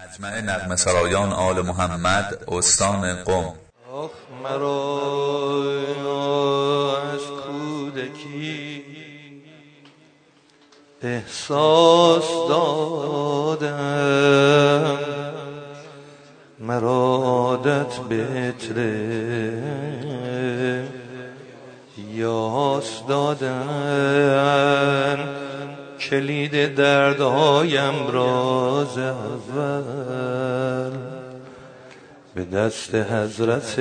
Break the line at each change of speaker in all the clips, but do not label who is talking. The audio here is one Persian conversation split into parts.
مجمع نغمه سرایان آل محمد استان قم.
آخ مرا از کودکی احساس دادم، مرا عادت به عطر یاس دادن، کلید دردهایم راز اول به دست حضرت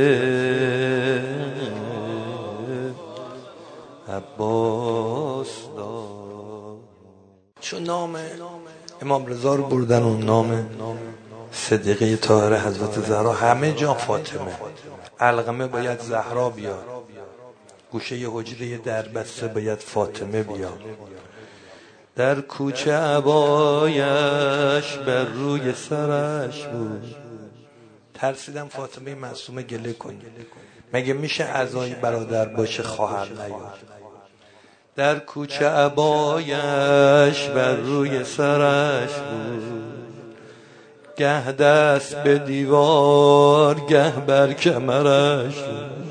عباس داد. چون نام امام رضا رو بردن، اون نام صدیقه طاهره حضرت زهرا، همه جا فاطمه. علقمه باید زهرا بیاد، گوشه حجره دربسته باید فاطمه بیاد. در کوچه عبایش بر روی سرش بود. ترسیدم فاطمه معصومه گله کنه، مگه میشه عزای برادر باشه خواهر نیاد. در کوچه عبایش بر روی سرش بود، گه دست به دیوار گه بر کمرش بود.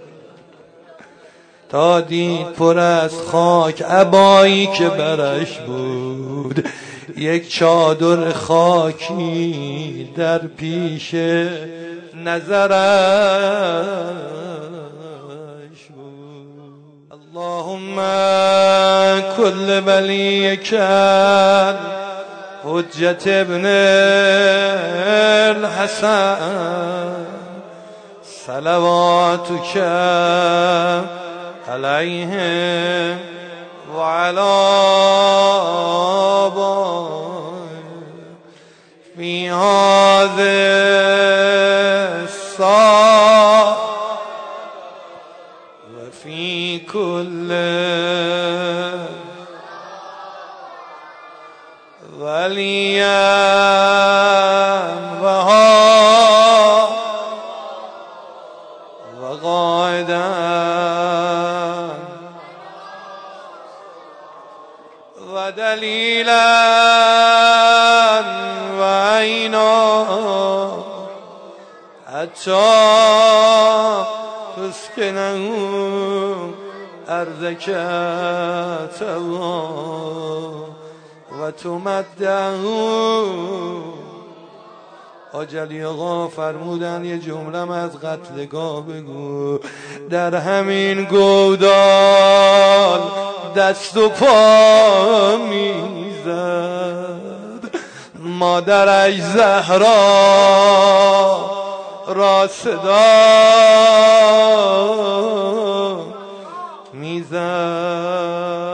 تا دید پر از خاک عبایی که برش بود، یک چادر خاکی در پیش نظرش بود. اللهم کل ولیک حجت ابن الحسن صلواتک علیه و علی آبائه فی هذه الساعة و فی کل ولیا و ها و قائدا و دلیلا و عینا حتی تسکنه ارضک طوعا و تمده. آجلی آقا فرمودن یه جمله از قتلگاه بگو. در همین گودال دست و پا میزد، مادرش زهرا را صدا میزد.